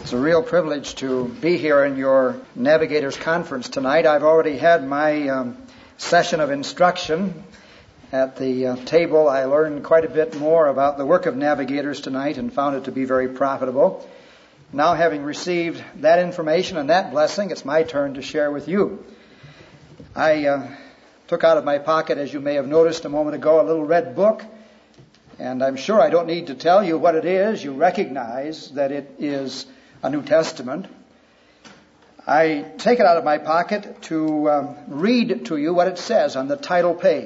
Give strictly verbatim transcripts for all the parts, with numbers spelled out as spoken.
It's a real privilege to be here in your Navigators Conference tonight. I've already had my um, session of instruction at the uh, table. I learned quite a bit more about the work of Navigators tonight and found it to be very profitable. Now, having received that information and that blessing, it's my turn to share with you. I uh, took out of my pocket, as you may have noticed a moment ago, a little red book. And I'm sure I don't need to tell you what it is. You recognize that it is a New Testament. I take it out of my pocket to um, read to you what it says on the title page.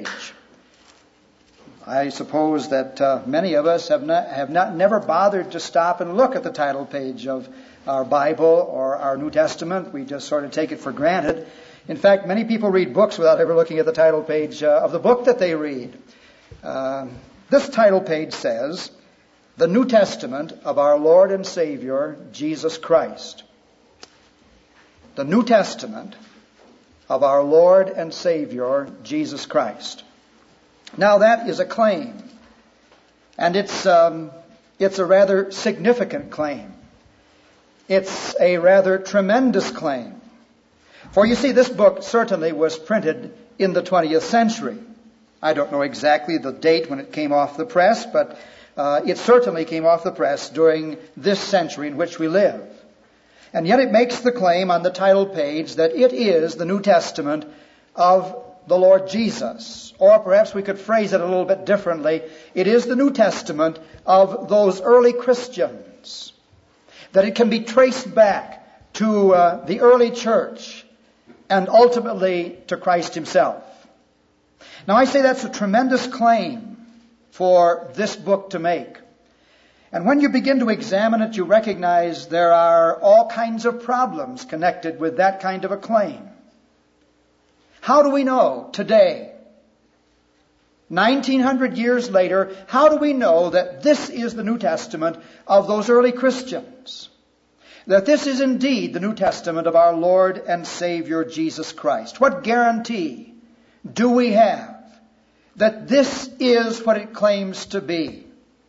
I suppose that uh, many of us have not, have not never bothered to stop and look at the title page of our Bible or our New Testament. We just sort of take it for granted. In fact, many people read books without ever looking at the title page uh, of the book that they read. Uh, this title page says, "The New Testament of our Lord and Savior, Jesus Christ." The New Testament of our Lord and Savior, Jesus Christ. Now that is a claim, and it's um, it's a rather significant claim. It's a rather tremendous claim. For you see, this book certainly was printed in the twentieth century. I don't know exactly the date when it came off the press, but uh, it certainly came off the press during this century in which we live. And yet it makes the claim on the title page that it is the New Testament of the Lord Jesus. Or perhaps we could phrase it a little bit differently. It is the New Testament of those early Christians. That it can be traced back to uh, the early church and ultimately to Christ himself. Now I say that's a tremendous claim for this book to make. And when you begin to examine it, you recognize there are all kinds of problems connected with that kind of a claim. How do we know today, nineteen hundred years later, how do we know that this is the New Testament of those early Christians? That this is indeed the New Testament of our Lord and Savior Jesus Christ? What guarantee do we have that this is what it claims to be?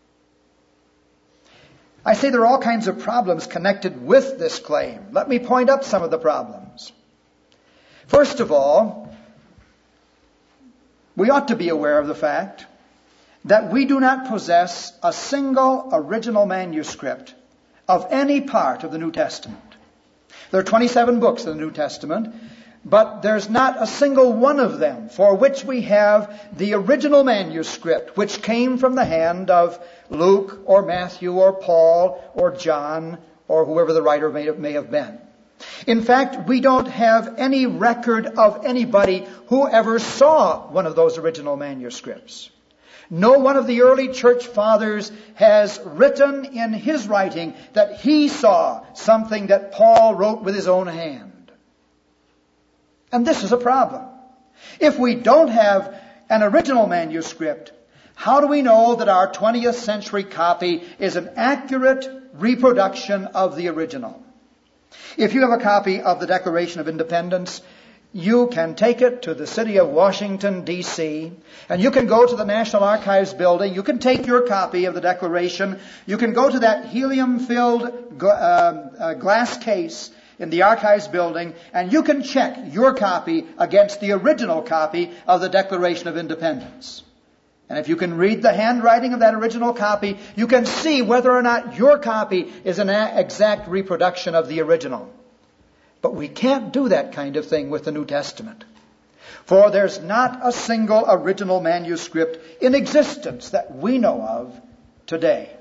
I say there are all kinds of problems connected with this claim. Let me point up some of the problems. First of all, we ought to be aware of the fact that we do not possess a single original manuscript of any part of the New Testament. There are twenty-seven books in the New Testament, but there's not a single one of them for which we have the original manuscript, which came from the hand of Luke or Matthew or Paul or John or whoever the writer may have, may have been. In fact, we don't have any record of anybody who ever saw one of those original manuscripts. No one of the early church fathers has written in his writing that he saw something that Paul wrote with his own hand. And this is a problem. If we don't have an original manuscript, how do we know that our twentieth century copy is an accurate reproduction of the original? If you have a copy of the Declaration of Independence, you can take it to the city of Washington, D C, and you can go to the National Archives building. You can take your copy of the Declaration. You can go to that helium-filled uh, uh, glass case in the Archives building, and you can check your copy against the original copy of the Declaration of Independence. And if you can read the handwriting of that original copy, you can see whether or not your copy is an exact reproduction of the original. But we can't do that kind of thing with the New Testament. For there's not a single original manuscript in existence that we know of today.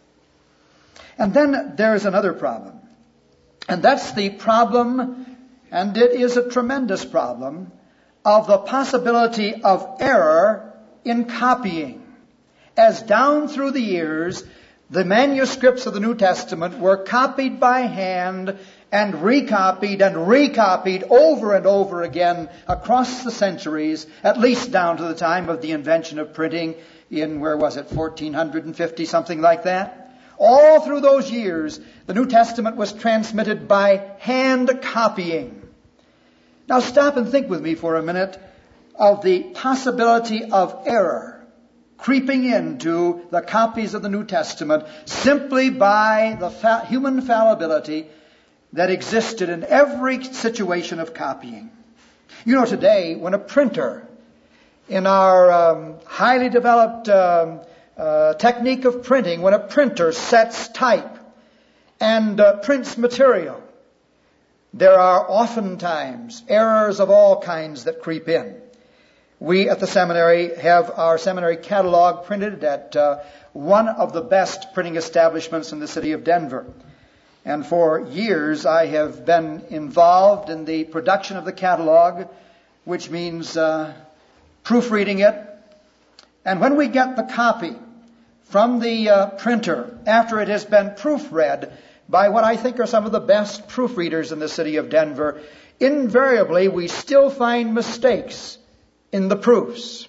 And then there's another problem. And that's the problem, and it is a tremendous problem, of the possibility of error in copying. As down through the years, the manuscripts of the New Testament were copied by hand and recopied and recopied over and over again across the centuries, at least down to the time of the invention of printing in, where was it, fourteen fifty, something like that. All through those years, the New Testament was transmitted by hand copying. Now stop and think with me for a minute of the possibility of error creeping into the copies of the New Testament simply by the fa- human fallibility that existed in every situation of copying. You know, today, when a printer in our um, highly developed um, uh, technique of printing, when a printer sets type and uh, prints material, there are oftentimes errors of all kinds that creep in. We at the seminary have our seminary catalog printed at uh, one of the best printing establishments in the city of Denver. And for years I have been involved in the production of the catalog, which means uh, proofreading it. And when we get the copy from the uh, printer, after it has been proofread by what I think are some of the best proofreaders in the city of Denver, invariably we still find mistakes in the proofs.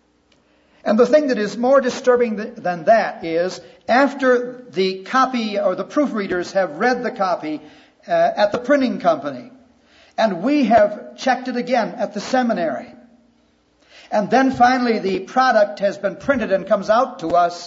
And the thing that is more disturbing th- than that is, after the copy or the proofreaders have read the copy uh, at the printing company, and we have checked it again at the seminary, and then finally the product has been printed and comes out to us,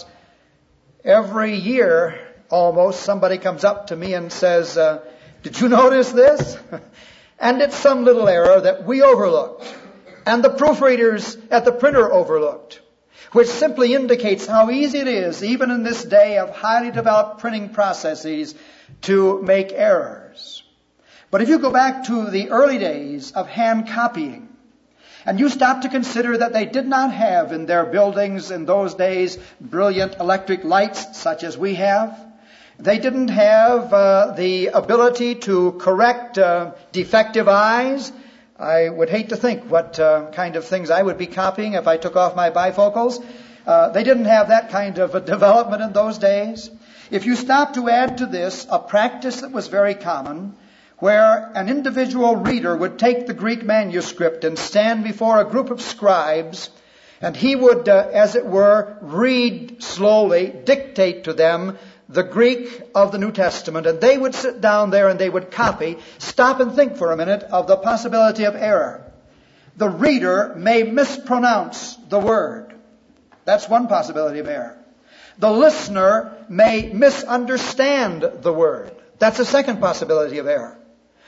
every year almost somebody comes up to me and says, uh, did you notice this? And it's some little error that we overlooked, and the proofreaders at the printer overlooked, which simply indicates how easy it is, even in this day of highly developed printing processes, to make errors. But if you go back to the early days of hand copying, and you stop to consider that they did not have in their buildings in those days brilliant electric lights such as we have, they didn't have uh, the ability to correct uh, defective eyes. I would hate to think what uh, kind of things I would be copying if I took off my bifocals. Uh, they didn't have that kind of a development in those days. If you stop to add to this a practice that was very common, where an individual reader would take the Greek manuscript and stand before a group of scribes, and he would, uh, as it were, read slowly, dictate to them the Greek of the New Testament, and they would sit down there and they would copy, stop and think for a minute of the possibility of error. The reader may mispronounce the word. That's one possibility of error. The listener may misunderstand the word. That's a second possibility of error.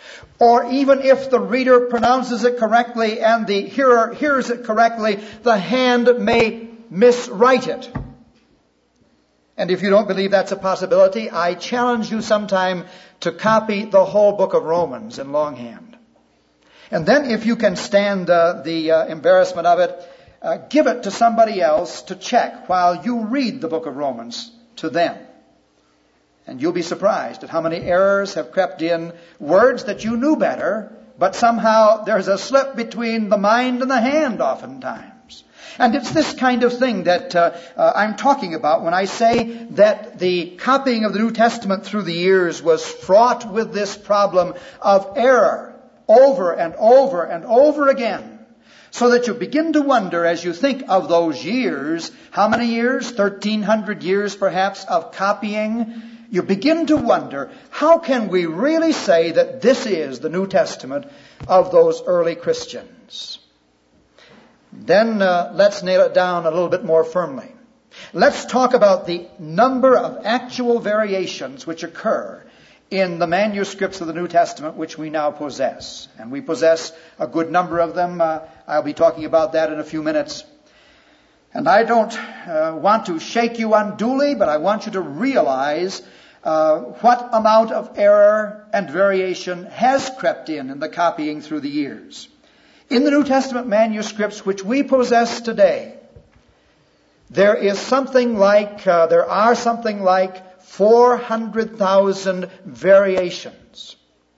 Or even if the reader pronounces it correctly and the hearer hears it correctly, the hand may miswrite it. And if you don't believe that's a possibility, I challenge you sometime to copy the whole book of Romans in longhand. And then if you can stand uh, the uh, embarrassment of it, uh, give it to somebody else to check while you read the book of Romans to them. And you'll be surprised at how many errors have crept in, words that you knew better, but somehow there's a slip between the mind and the hand oftentimes. And it's this kind of thing that uh, uh, I'm talking about when I say that the copying of the New Testament through the years was fraught with this problem of error over and over and over again. So that you begin to wonder as you think of those years, how many years? thirteen hundred years perhaps of copying. You begin to wonder, how can we really say that this is the New Testament of those early Christians? Then uh, let's nail it down a little bit more firmly. Let's talk about the number of actual variations which occur in the manuscripts of the New Testament which we now possess. And we possess a good number of them. Uh, I'll be talking about that in a few minutes. And I don't uh, want to shake you unduly, but I want you to realize uh, what amount of error and variation has crept in in the copying through the years. In the New Testament manuscripts which we possess today, there is something like, uh, there are something like four hundred thousand variations.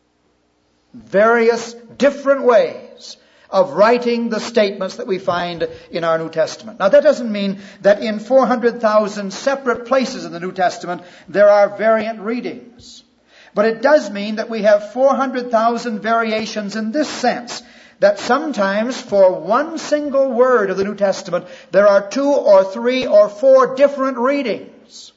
Various different ways of writing the statements that we find in our New Testament. Now that doesn't mean that in four hundred thousand separate places in the New Testament there are variant readings. But it does mean that we have four hundred thousand variations in this sense, that sometimes for one single word of the New Testament, there are two or three or four different readings.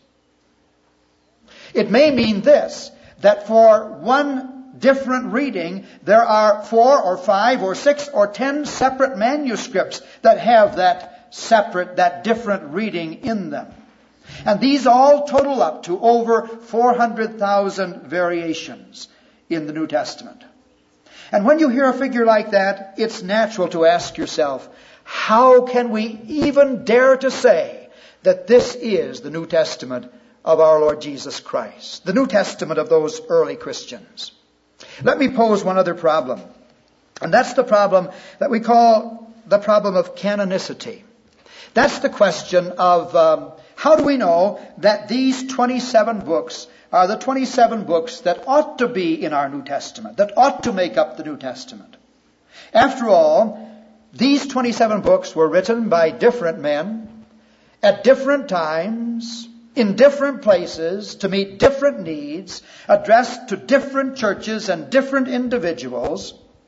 It may mean this, that for one different reading, there are four or five or six or ten separate manuscripts that have that separate, that different reading in them. And these all total up to over four hundred thousand variations in the New Testament. And when you hear a figure like that, it's natural to ask yourself, how can we even dare to say that this is the New Testament of our Lord Jesus Christ, the New Testament of those early Christians? Let me pose one other problem, and that's the problem that we call the problem of canonicity. That's the question of um, how do we know that these twenty-seven books are the twenty-seven books that ought to be in our New Testament, that ought to make up the New Testament. After all, these twenty-seven books were written by different men at different times, in different places, to meet different needs, addressed to different churches and different individuals.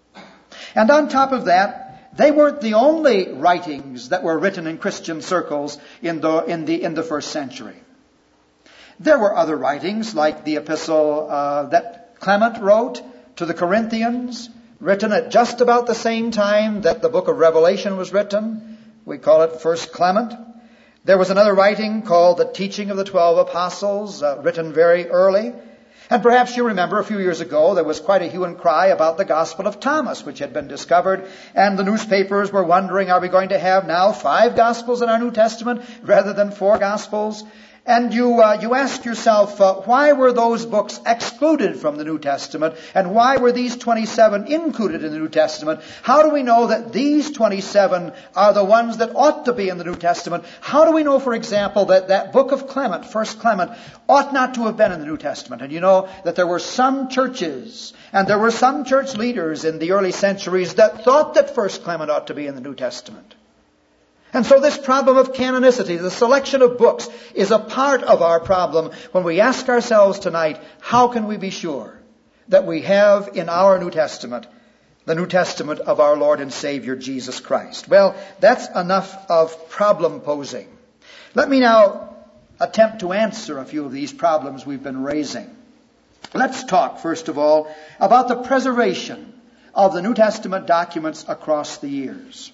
And on top of that, they weren't the only writings that were written in Christian circles in the, in the, in the first century. There were other writings, like the epistle uh, that Clement wrote to the Corinthians, written at just about the same time that the book of Revelation was written. We call it First Clement. There was another writing called The Teaching of the Twelve Apostles, uh, written very early. And perhaps you remember a few years ago there was quite a hue and cry about the Gospel of Thomas, which had been discovered, and the newspapers were wondering, are we going to have now five Gospels in our New Testament rather than four Gospels? And you uh, you ask yourself, uh, why were those books excluded from the New Testament? And why were these twenty-seven included in the New Testament? How do we know that these twenty-seven are the ones that ought to be in the New Testament? How do we know, for example, that that book of Clement, First Clement, ought not to have been in the New Testament? And you know that there were some churches and there were some church leaders in the early centuries that thought that First Clement ought to be in the New Testament. And so this problem of canonicity, the selection of books, is a part of our problem when we ask ourselves tonight, how can we be sure that we have in our New Testament the New Testament of our Lord and Savior Jesus Christ? Well, that's enough of problem posing. Let me now attempt to answer a few of these problems we've been raising. Let's talk, first of all, about the preservation of the New Testament documents across the years.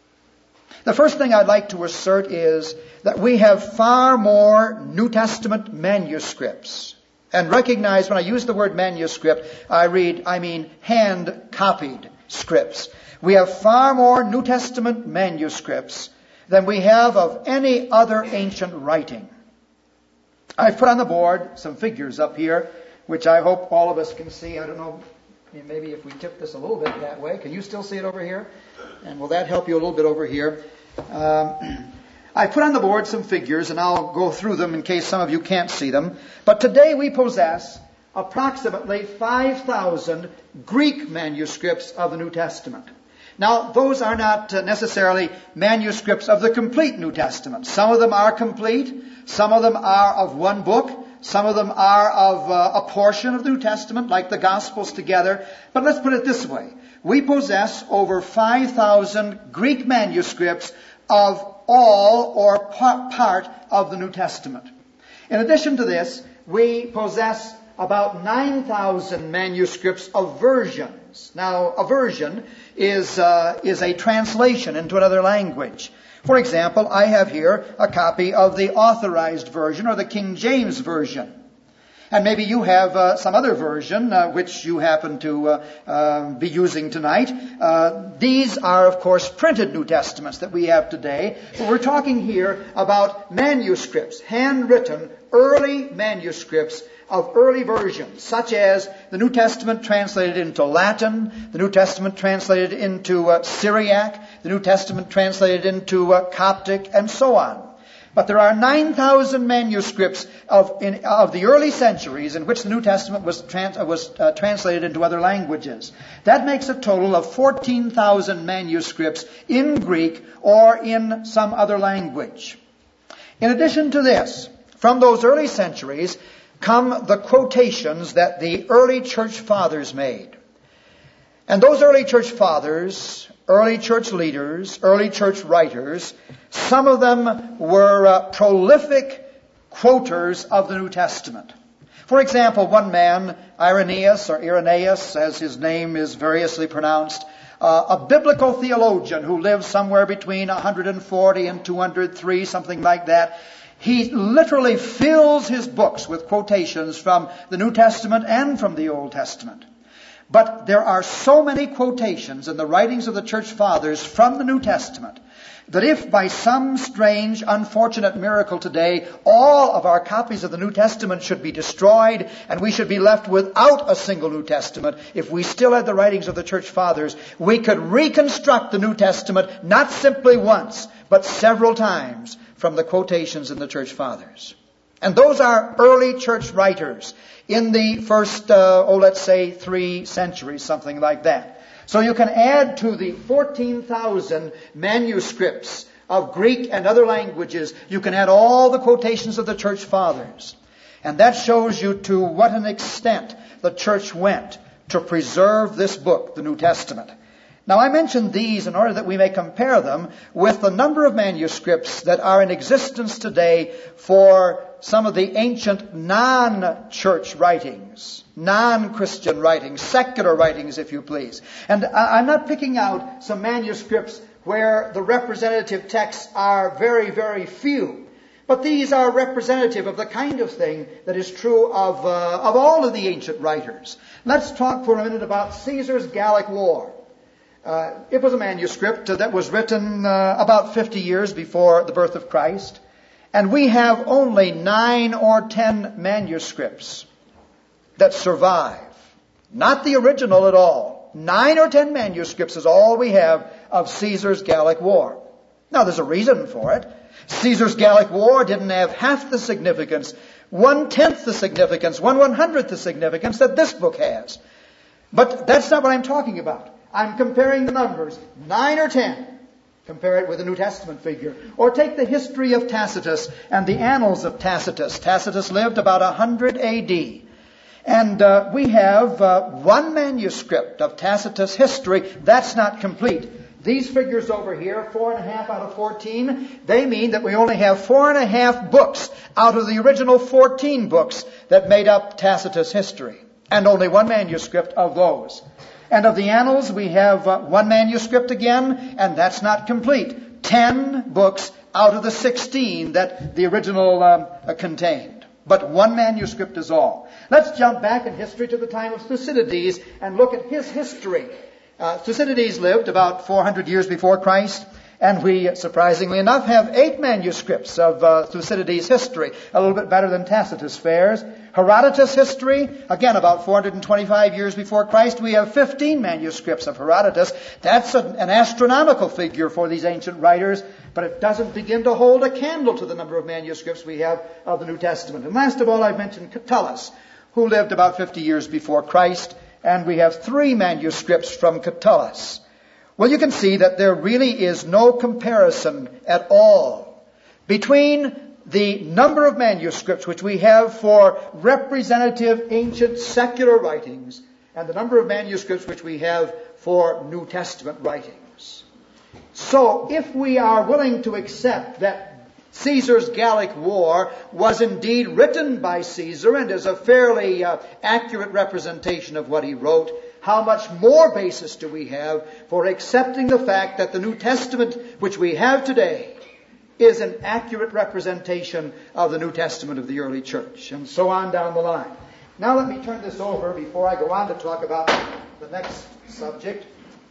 The first thing I'd like to assert is that we have far more New Testament manuscripts. And recognize when I use the word manuscript, I read, I mean hand-copied scripts. We have far more New Testament manuscripts than we have of any other ancient writing. I've put on the board some figures up here, which I hope all of us can see. I don't know, maybe if we tip this a little bit that way. Can you still see it over here? And will that help you a little bit over here? Um, I put on the board some figures, and I'll go through them in case some of you can't see them. But today we possess approximately five thousand Greek manuscripts of the New Testament. Now, those are not necessarily manuscripts of the complete New Testament. Some of them are complete. Some of them are of one book. Some of them are of uh, a portion of the New Testament, like the Gospels together. But let's put it this way. We possess over five thousand Greek manuscripts of all or part of the New Testament. In addition to this, we possess about nine thousand manuscripts of versions. Now, a version is, uh, is a translation into another language. For example, I have here a copy of the Authorized Version, or the King James Version. And maybe you have uh, some other version uh, which you happen to uh, uh, be using tonight. Uh, these are, of course, printed New Testaments that we have today. But we're talking here about manuscripts, handwritten, early manuscripts of early versions, such as the New Testament translated into Latin, the New Testament translated into uh, Syriac, the New Testament translated into uh, Coptic, and so on. But there are nine thousand manuscripts of, in, of the early centuries in which the New Testament was, trans, uh, was uh, translated into other languages. That makes a total of fourteen thousand manuscripts in Greek or in some other language. In addition to this, from those early centuries come the quotations that the early church fathers made. And those early church fathers, early church leaders, early church writers, some of them were uh, prolific quoters of the New Testament. For example, one man, Irenaeus, or Irenaeus, as his name is variously pronounced, Uh, a biblical theologian who lives somewhere between one hundred forty and two hundred three, something like that. He literally fills his books with quotations from the New Testament and from the Old Testament. But there are so many quotations in the writings of the Church Fathers from the New Testament that if by some strange, unfortunate miracle today, all of our copies of the New Testament should be destroyed and we should be left without a single New Testament, if we still had the writings of the Church Fathers, we could reconstruct the New Testament not simply once, but several times from the quotations in the Church Fathers. And those are early church writers in the first, uh, oh, let's say three centuries, something like that. So you can add to the fourteen thousand manuscripts of Greek and other languages, you can add all the quotations of the Church Fathers. And that shows you to what an extent the church went to preserve this book, the New Testament. Now, I mention these in order that we may compare them with the number of manuscripts that are in existence today for some of the ancient non-church writings, non-Christian writings, secular writings, if you please. And I'm not picking out some manuscripts where the representative texts are very, very few. But these are representative of the kind of thing that is true of, uh, of all of the ancient writers. Let's talk for a minute about Caesar's Gallic War. Uh, it was a manuscript uh, that was written uh, about fifty years before the birth of Christ. And we have only nine or ten manuscripts that survive. Not the original at all. Nine or ten manuscripts is all we have of Caesar's Gallic War. Now, there's a reason for it. Caesar's Gallic War didn't have half the significance, one-tenth the significance, one one-hundredth the significance that this book has. But that's not what I'm talking about. I'm comparing the numbers, nine or ten. Compare it with the New Testament figure. Or take the history of Tacitus and the annals of Tacitus. Tacitus lived about one hundred A D. And uh, we have uh, one manuscript of Tacitus' history. That's not complete. These figures over here, four and a half out of fourteen, they mean that we only have four and a half books out of the original fourteen books that made up Tacitus' history. And only one manuscript of those. And of the annals, we have uh, one manuscript again, and that's not complete. Ten books out of the sixteen that the original um, uh, contained. But one manuscript is all. Let's jump back in history to the time of Thucydides and look at his history. Uh, Thucydides lived about four hundred years before Christ, and we, surprisingly enough, have eight manuscripts of uh, Thucydides' history, a little bit better than Tacitus fares. Herodotus' history, again, about four hundred twenty-five years before Christ, we have fifteen manuscripts of Herodotus. That's a, an astronomical figure for these ancient writers, but it doesn't begin to hold a candle to the number of manuscripts we have of the New Testament. And last of all, I've mentioned Catullus, who lived about fifty years before Christ, and we have three manuscripts from Catullus. Well, you can see that there really is no comparison at all between the number of manuscripts which we have for representative ancient secular writings and the number of manuscripts which we have for New Testament writings. So, if we are willing to accept that Caesar's Gallic War was indeed written by Caesar and is a fairly uh, accurate representation of what he wrote, how much more basis do we have for accepting the fact that the New Testament which we have today is an accurate representation of the New Testament of the early church, and so on down the line. Now let me turn this over before I go on to talk about the next subject.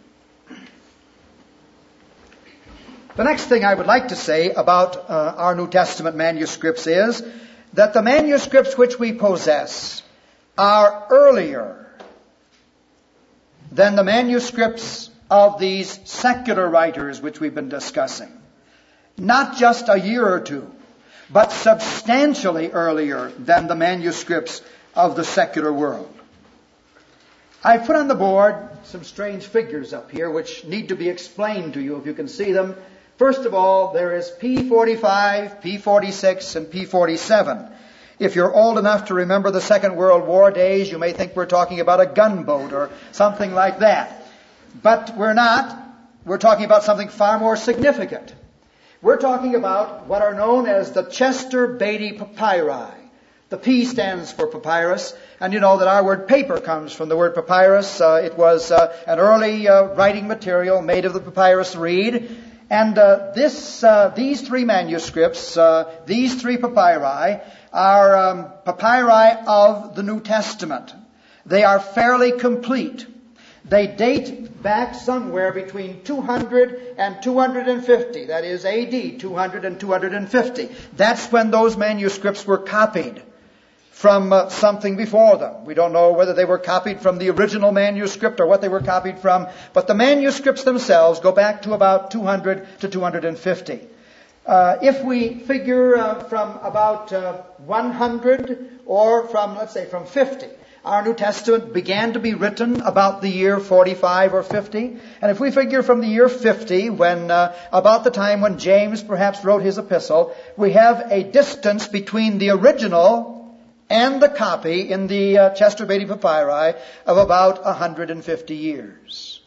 The next thing I would like to say about uh, our New Testament manuscripts is that the manuscripts which we possess are earlier than the manuscripts of these secular writers which we've been discussing. Not just a year or two, but substantially earlier than the manuscripts of the secular world. I've put on the board some strange figures up here which need to be explained to you if you can see them. First of all, there is P forty-five, P forty-six, and P forty-seven. If you're old enough to remember the Second World War days, you may think we're talking about a gunboat or something like that. But we're not. We're talking about something far more significant. We're talking about what are known as the Chester Beatty Papyri. The P stands for papyrus. And you know that our word paper comes from the word papyrus. Uh, it was uh, an early uh, writing material made of the papyrus reed. And uh, this, uh, these three manuscripts, uh, these three papyri, are um, papyri of the New Testament. They are fairly complete. They date back somewhere between two hundred and two hundred fifty. That is A D, two hundred and two hundred fifty. That's when those manuscripts were copied from uh, something before them. We don't know whether they were copied from the original manuscript or what they were copied from, but the manuscripts themselves go back to about two hundred to two hundred fifty. Uh, if we figure uh, from about uh, one hundred or from, let's say, from fifty, our New Testament began to be written about the year forty-five or fifty. And if we figure from the year fifty, when uh, about the time when James perhaps wrote his epistle, we have a distance between the original and the copy in the uh, Chester Beatty Papyri of about one hundred fifty years.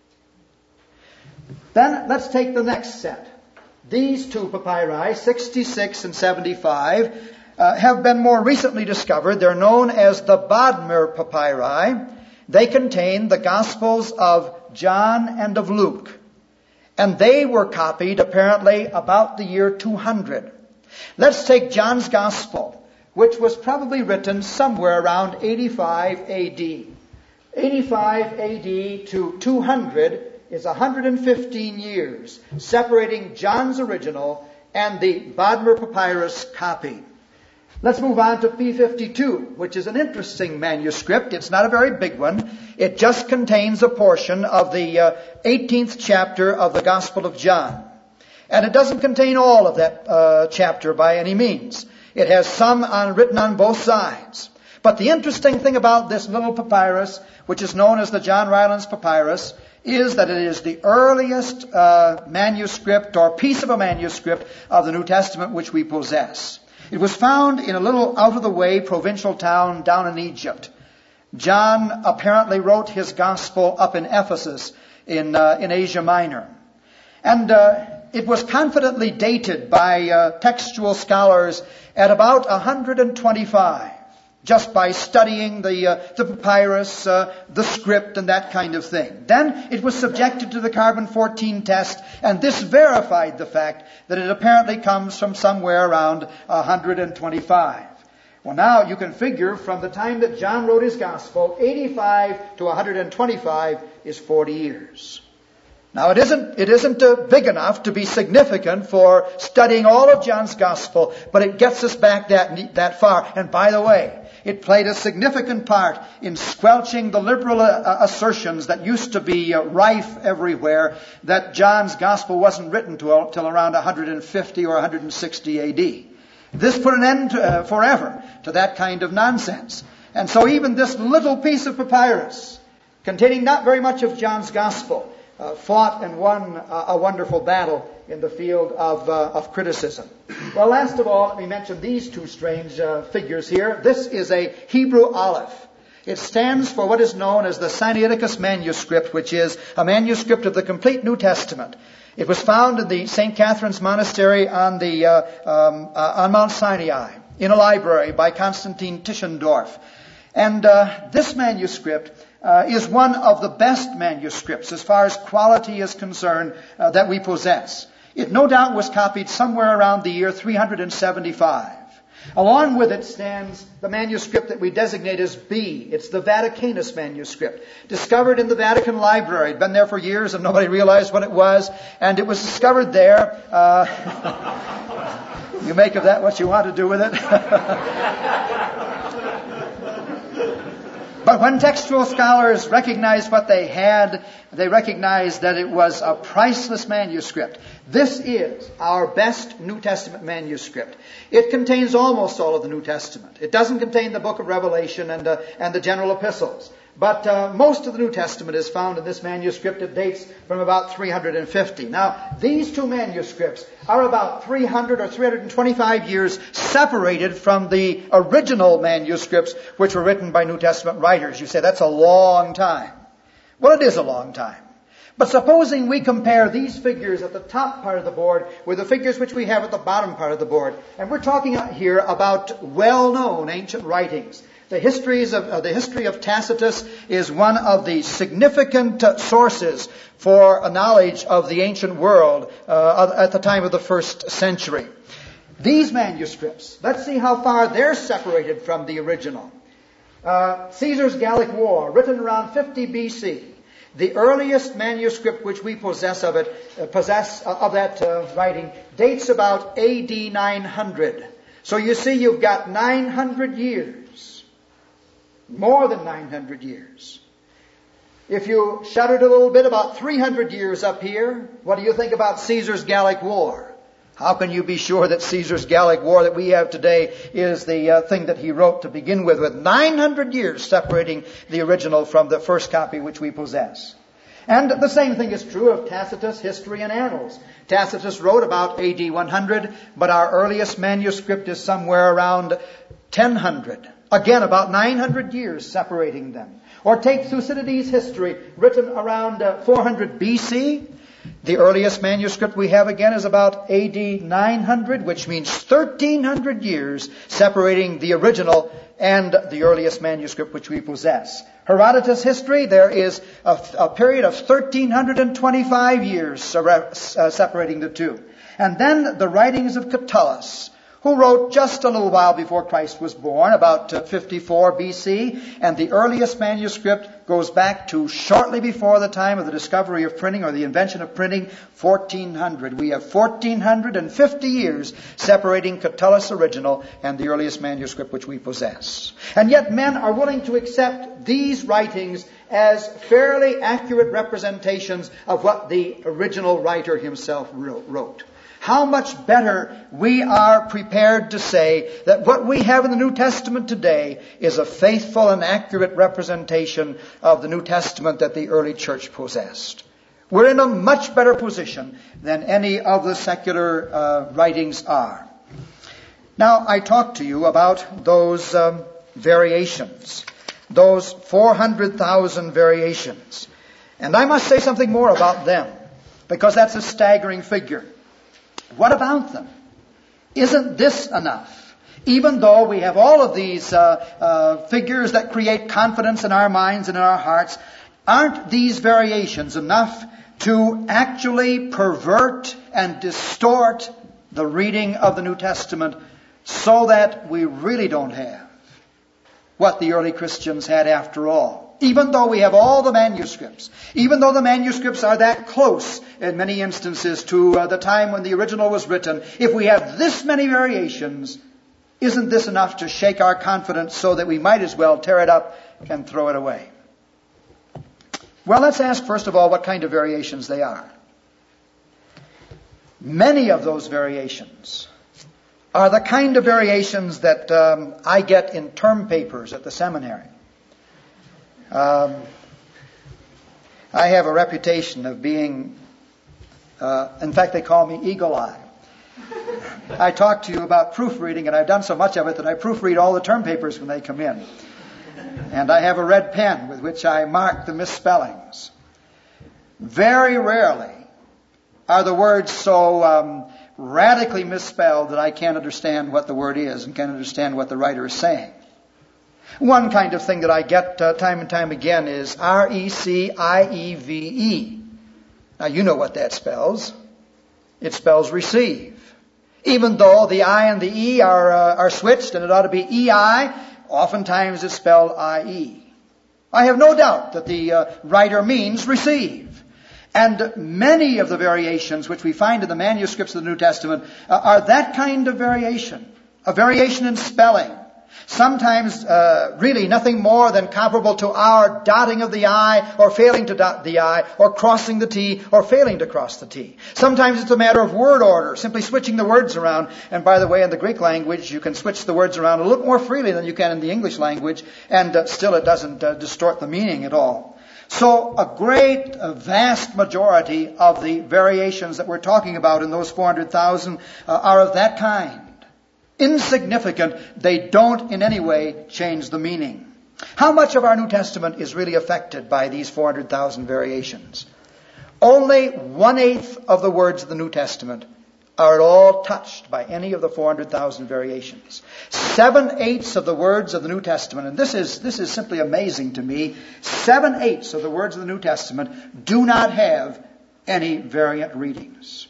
Then let's take the next set. These two papyri, sixty-six and seventy-five, uh, have been more recently discovered. They're known as the Bodmer Papyri. They contain the Gospels of John and of Luke. And they were copied apparently about the year two hundred. Let's take John's Gospel, which was probably written somewhere around eighty-five A D. eighty-five A D to two hundred is one hundred fifteen years, separating John's original and the Bodmer Papyrus copy. Let's move on to P fifty-two, which is an interesting manuscript. It's not a very big one. It just contains a portion of the uh, eighteenth chapter of the Gospel of John. And it doesn't contain all of that uh, chapter by any means. It has some on, written on both sides. But the interesting thing about this little papyrus, which is known as the John Rylands Papyrus, is that it is the earliest uh, manuscript or piece of a manuscript of the New Testament which we possess. It was found in a little out-of-the-way provincial town down in Egypt. John apparently wrote his gospel up in Ephesus in, uh, in Asia Minor. And uh, it was confidently dated by uh, textual scholars at about one hundred twenty-five, just by studying the, uh, the papyrus, uh, the script, and that kind of thing. Then it was subjected to the carbon fourteen test, and this verified the fact that it apparently comes from somewhere around one hundred twenty-five. Well, now you can figure from the time that John wrote his gospel, eighty-five to one hundred twenty-five is forty years. Now, it isn't, it isn't uh, big enough to be significant for studying all of John's gospel, but it gets us back that, that far. And by the way, it played a significant part in squelching the liberal uh, assertions that used to be uh, rife everywhere that John's gospel wasn't written till, till around one hundred fifty or one hundred sixty A D. This put an end to, uh, forever to that kind of nonsense. And so even this little piece of papyrus, containing not very much of John's gospel, Uh, fought and won uh, a wonderful battle in the field of, uh, of criticism. Well, last of all, let me mention these two strange uh, figures here. This is a Hebrew aleph. It stands for what is known as the Sinaiticus manuscript, which is a manuscript of the complete New Testament. It was found in the Saint Catherine's Monastery on, the, uh, um, uh, on Mount Sinai, in a library by Constantine Tischendorf. And uh, this manuscript Uh, is one of the best manuscripts as far as quality is concerned uh, that we possess. It no doubt was copied somewhere around the year three hundred seventy-five. Along with it stands the manuscript that we designate as B. It's the Vaticanus manuscript, discovered in the Vatican Library. It'd been there for years and nobody realized what it was. And it was discovered there. Uh, you make of that what you want to do with it. But when textual scholars recognized what they had, they recognized that it was a priceless manuscript. This is our best New Testament manuscript. It contains almost all of the New Testament. It doesn't contain the book of Revelation and, uh, and the general epistles. But uh, most of the New Testament is found in this manuscript. It dates from about three hundred fifty. Now, these two manuscripts are about three hundred or three hundred twenty-five years separated from the original manuscripts which were written by New Testament writers. You say, that's a long time. Well, it is a long time. But supposing we compare these figures at the top part of the board with the figures which we have at the bottom part of the board, and we're talking here about well-known ancient writings. The histories of uh, the history of Tacitus is one of the significant uh, sources for a knowledge of the ancient world uh, at the time of the first century. These manuscripts, let's see how far they're separated from the original. Uh, Caesar's Gallic War, written around fifty B C. The earliest manuscript which we possess of it, uh, possess uh, of that uh, writing, dates about A D nine hundred. So you see, you've got nine hundred years, more than nine hundred years. If you shuddered a little bit, about three hundred years up here, what do you think about Caesar's Gallic War? How can you be sure that Caesar's Gallic War that we have today is the uh, thing that he wrote to begin with, with nine hundred years separating the original from the first copy which we possess? And the same thing is true of Tacitus' History and Annals. Tacitus wrote about A D one hundred, but our earliest manuscript is somewhere around ten hundred. Again, about nine hundred years separating them. Or take Thucydides' History, written around uh, four hundred B C. The earliest manuscript we have again is about A D nine hundred, which means thirteen hundred years separating the original and the earliest manuscript which we possess. Herodotus' History, there is a, a period of one thousand three hundred twenty-five years uh, separating the two. And then the writings of Catullus, who wrote just a little while before Christ was born, about uh, fifty-four B C, and the earliest manuscript goes back to shortly before the time of the discovery of printing or the invention of printing, fourteen hundred. We have one thousand four hundred fifty years separating Catullus' original and the earliest manuscript which we possess. And yet men are willing to accept these writings as fairly accurate representations of what the original writer himself wrote. How much better we are prepared to say that what we have in the New Testament today is a faithful and accurate representation of the New Testament that the early church possessed. We're in a much better position than any of the secular uh, writings are. Now, I talked to you about those um, variations, those four hundred thousand variations. And I must say something more about them, because that's a staggering figure. What about them? Isn't this enough? Even though we have all of these uh, uh, figures that create confidence in our minds and in our hearts, aren't these variations enough to actually pervert and distort the reading of the New Testament so that we really don't have what the early Christians had after all? Even though we have all the manuscripts, even though the manuscripts are that close in many instances to uh, the time when the original was written, if we have this many variations, isn't this enough to shake our confidence so that we might as well tear it up and throw it away? Well, let's ask first of all what kind of variations they are. Many of those variations are the kind of variations that um, I get in term papers at the seminary. Um, I have a reputation of being, uh, in fact, they call me Eagle Eye. I talk to you about proofreading, and I've done so much of it that I proofread all the term papers when they come in. And I have a red pen with which I mark the misspellings. Very rarely are the words so um, radically misspelled that I can't understand what the word is and can't understand what the writer is saying. One kind of thing that I get uh, time and time again is R E C I E V E. Now, you know what that spells. It spells receive. Even though the I and the E are uh, are switched and it ought to be E I, oftentimes it's spelled I E. I have no doubt that the uh, writer means receive. And many of the variations which we find in the manuscripts of the New Testament uh, are that kind of variation, a variation in spelling. Sometimes uh, really nothing more than comparable to our dotting of the I or failing to dot the I or crossing the T or failing to cross the T. Sometimes it's a matter of word order, simply switching the words around. And by the way, in the Greek language, you can switch the words around a little more freely than you can in the English language, and uh, still it doesn't uh, distort the meaning at all. So a great, a vast majority of the variations that we're talking about in those four hundred thousand uh, are of that kind. Insignificant, they don't in any way change the meaning. How much of our New Testament is really affected by these four hundred thousand variations? Only one-eighth of the words of the New Testament are at all touched by any of the four hundred thousand variations. Seven-eighths of the words of the New Testament, and this is, this is simply amazing to me, seven-eighths of the words of the New Testament do not have any variant readings.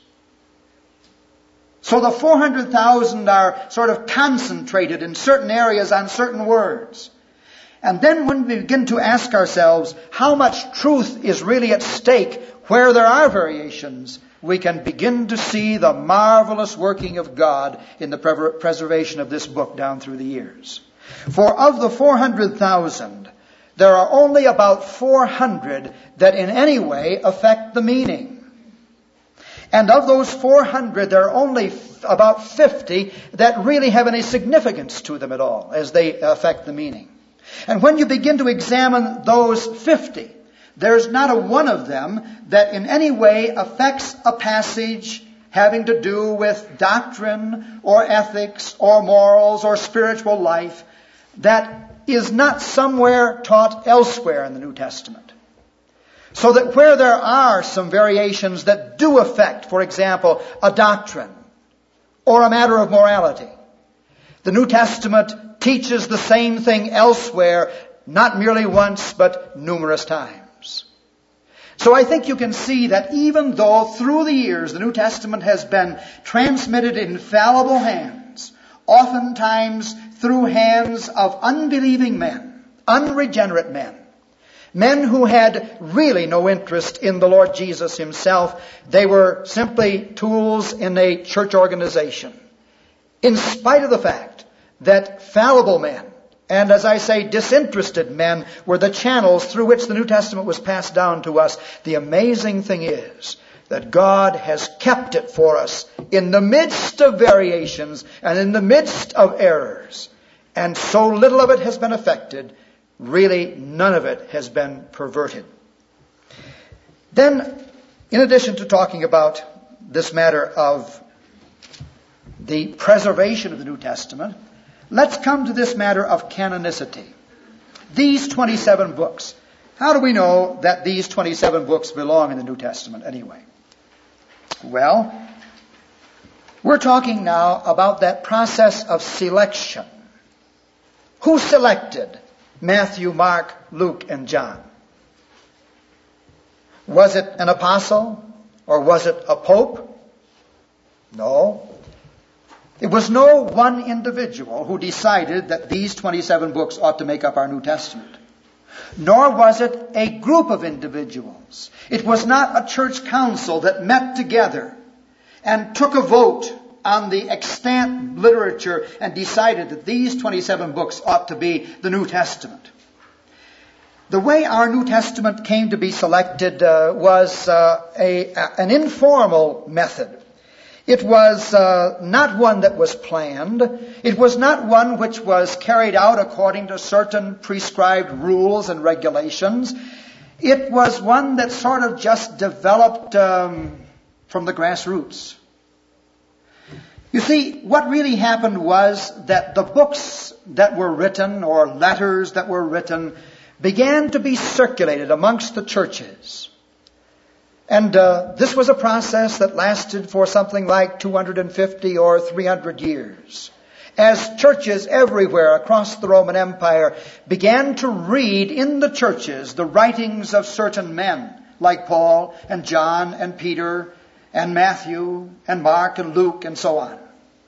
So the four hundred thousand are sort of concentrated in certain areas on certain words. And then when we begin to ask ourselves how much truth is really at stake where there are variations, we can begin to see the marvelous working of God in the preservation of this book down through the years. For of the four hundred thousand, there are only about four hundred that in any way affect the meaning. And of those four hundred, there are only f- about fifty that really have any significance to them at all as they affect the meaning. And when you begin to examine those fifty, there's not a one of them that in any way affects a passage having to do with doctrine or ethics or morals or spiritual life that is not somewhere taught elsewhere in the New Testament. So that where there are some variations that do affect, for example, a doctrine or a matter of morality, the New Testament teaches the same thing elsewhere, not merely once, but numerous times. So I think you can see that even though through the years the New Testament has been transmitted in fallible hands, oftentimes through hands of unbelieving men, unregenerate men, men who had really no interest in the Lord Jesus himself, they were simply tools in a church organization. In spite of the fact that fallible men, and as I say, disinterested men, were the channels through which the New Testament was passed down to us, the amazing thing is that God has kept it for us in the midst of variations and in the midst of errors. And so little of it has been affected, really none of it has been perverted. Then, in addition to talking about this matter of the preservation of the New Testament, let's come to this matter of canonicity. These twenty-seven books. How do we know that these twenty-seven books belong in the New Testament anyway? Well, we're talking now about that process of selection. Who selected Matthew, Mark, Luke, and John? Was it an apostle? Or was it a pope? No. It was no one individual who decided that these twenty-seven books ought to make up our New Testament. Nor was it a group of individuals. It was not a church council that met together and took a vote on the extant literature and decided that these twenty-seven books ought to be the New Testament. The way our New Testament came to be selected uh, was uh, a, an informal method. It was uh, not one that was planned. It was not one which was carried out according to certain prescribed rules and regulations. It was one that sort of just developed um, from the grassroots. You see, what really happened was that the books that were written or letters that were written began to be circulated amongst the churches. And uh, this was a process that lasted for something like two hundred fifty or three hundred years. As churches everywhere across the Roman Empire began to read in the churches the writings of certain men, like Paul and John and Peter and Matthew and Mark and Luke and so on.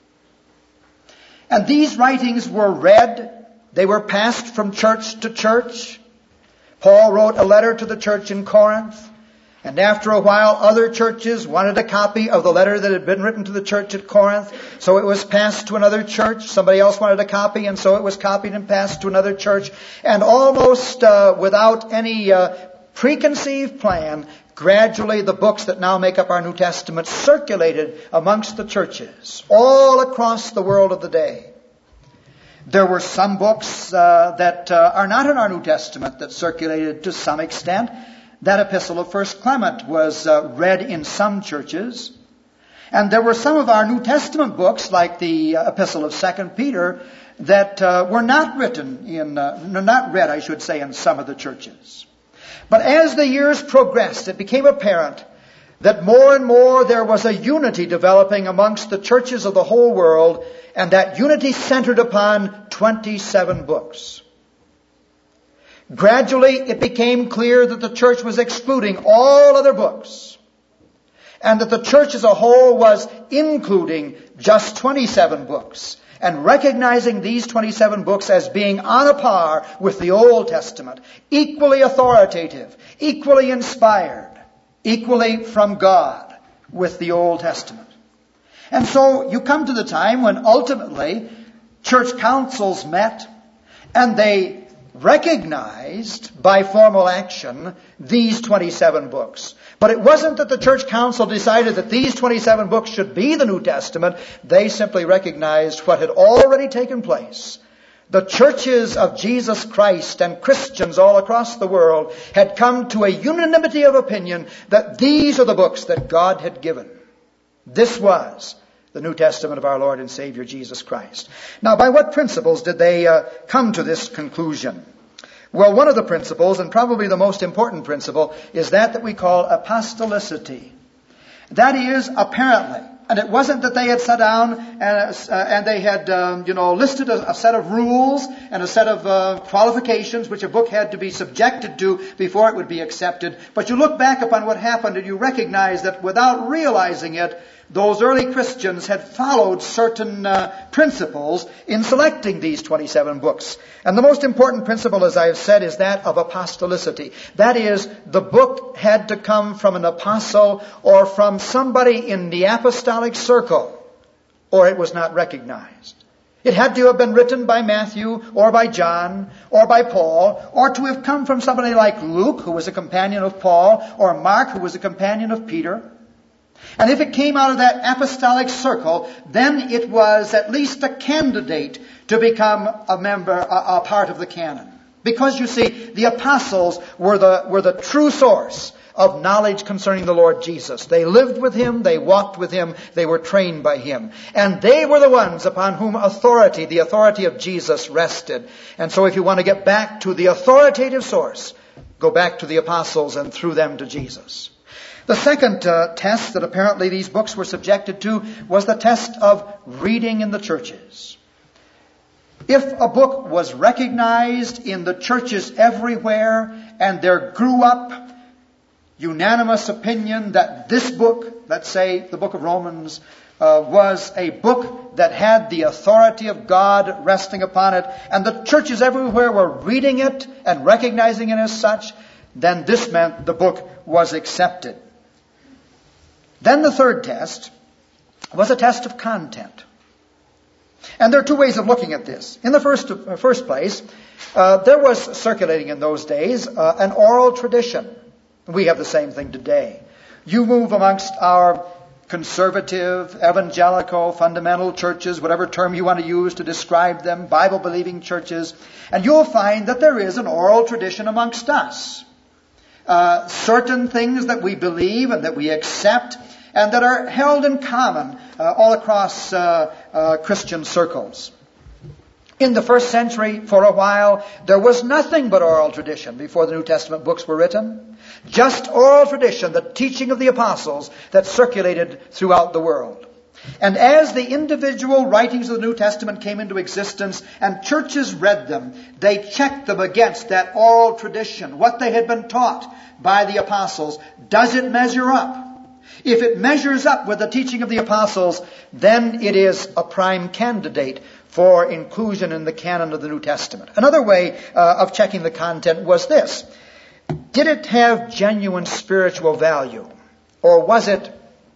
And these writings were read. They were passed from church to church. Paul wrote a letter to the church in Corinth. And after a while, other churches wanted a copy of the letter that had been written to the church at Corinth. So it was passed to another church. Somebody else wanted a copy, and so it was copied and passed to another church. And almost uh, without any uh, preconceived plan, gradually the books that now make up our New Testament circulated amongst the churches all across the world of the day. There were some books uh, that uh, are not in our New Testament that circulated to some extent. That epistle of First Clement was uh, read in some churches. And there were some of our New Testament books, like the uh, epistle of Second Peter, that uh, were not written in, uh, not read, I should say, in some of the churches. But as the years progressed, it became apparent that more and more there was a unity developing amongst the churches of the whole world, and that unity centered upon twenty-seven books. Gradually, it became clear that the church was excluding all other books, and that the church as a whole was including just twenty-seven books, and recognizing these twenty-seven books as being on a par with the Old Testament, equally authoritative, equally inspired, equally from God with the Old Testament. And so you come to the time when ultimately church councils met and they recognized by formal action these twenty-seven books. But it wasn't that the church council decided that these twenty-seven books should be the New Testament. They simply recognized what had already taken place. The churches of Jesus Christ and Christians all across the world had come to a unanimity of opinion that these are the books that God had given. This was the New Testament of our Lord and Savior Jesus Christ. Now, by what principles did they uh, come to this conclusion? Well, one of the principles, and probably the most important principle, is that that we call apostolicity. That is, apparently, and it wasn't that they had sat down and, uh, and they had, um, you know, listed a, a set of rules and a set of uh, qualifications which a book had to be subjected to before it would be accepted. But you look back upon what happened and you recognize that without realizing it, those early Christians had followed certain uh, principles in selecting these twenty-seven books. And the most important principle, as I have said, is that of apostolicity. That is, the book had to come from an apostle or from somebody in the apostolic circle, or it was not recognized. It had to have been written by Matthew or by John or by Paul, or to have come from somebody like Luke, who was a companion of Paul, or Mark, who was a companion of Peter. And if it came out of that apostolic circle, then it was at least a candidate to become a member, a, a part of the canon. Because you see, the apostles were the, were the true source of knowledge concerning the Lord Jesus. They lived with Him, they walked with Him, they were trained by Him. And they were the ones upon whom authority, the authority of Jesus, rested. And so if you want to get back to the authoritative source, go back to the apostles and through them to Jesus. The second uh, test that apparently these books were subjected to was the test of reading in the churches. If a book was recognized in the churches everywhere and there grew up unanimous opinion that this book, let's say the book of Romans, uh, was a book that had the authority of God resting upon it, and the churches everywhere were reading it and recognizing it as such, then this meant the book was accepted. Then the third test was a test of content. And there are two ways of looking at this. In the first, uh, first place, uh, there was circulating in those days uh, an oral tradition. We have the same thing today. You move amongst our conservative, evangelical, fundamental churches, whatever term you want to use to describe them, Bible-believing churches, and you'll find that there is an oral tradition amongst us. Uh, certain things that we believe and that we accept and that are held in common uh, all across uh, uh, Christian circles. In the first century, for a while, there was nothing but oral tradition before the New Testament books were written. Just oral tradition, the teaching of the apostles that circulated throughout the world. And as the individual writings of the New Testament came into existence and churches read them, they checked them against that oral tradition, what they had been taught by the apostles. Does it measure up? If it measures up with the teaching of the apostles, then it is a prime candidate for inclusion in the canon of the New Testament. Another way uh, of checking the content was this. Did it have genuine spiritual value? Or was it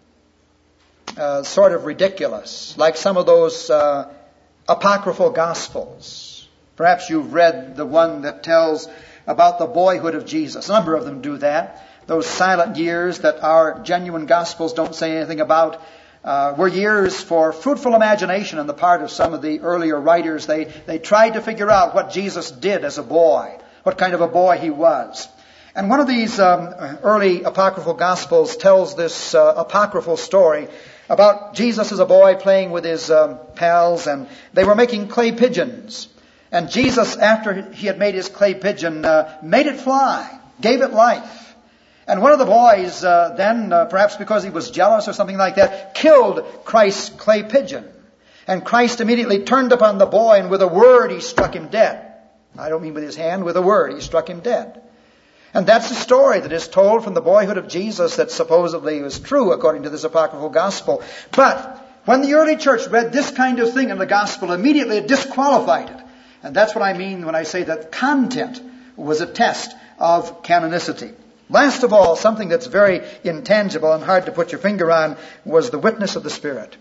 uh, sort of ridiculous, like some of those uh, apocryphal gospels? Perhaps you've read the one that tells about the boyhood of Jesus. A number of them do that. Those silent years that our genuine gospels don't say anything about uh, were years for fruitful imagination on the part of some of the earlier writers. They, they tried to figure out what Jesus did as a boy, what kind of a boy he was. And one of these um, early apocryphal gospels tells this uh, apocryphal story about Jesus as a boy playing with his um, pals, and they were making clay pigeons. And Jesus, after he had made his clay pigeon, uh, made it fly, gave it life. And one of the boys uh, then, uh, perhaps because he was jealous or something like that, killed Christ's clay pigeon. And Christ immediately turned upon the boy, and with a word he struck him dead. I don't mean with his hand, with a word he struck him dead. And that's the story that is told from the boyhood of Jesus that supposedly was true according to this apocryphal gospel. But when the early church read this kind of thing in the gospel, immediately it disqualified it. And that's what I mean when I say that content was a test of canonicity. Last of all, something that's very intangible and hard to put your finger on was the witness of the Spirit.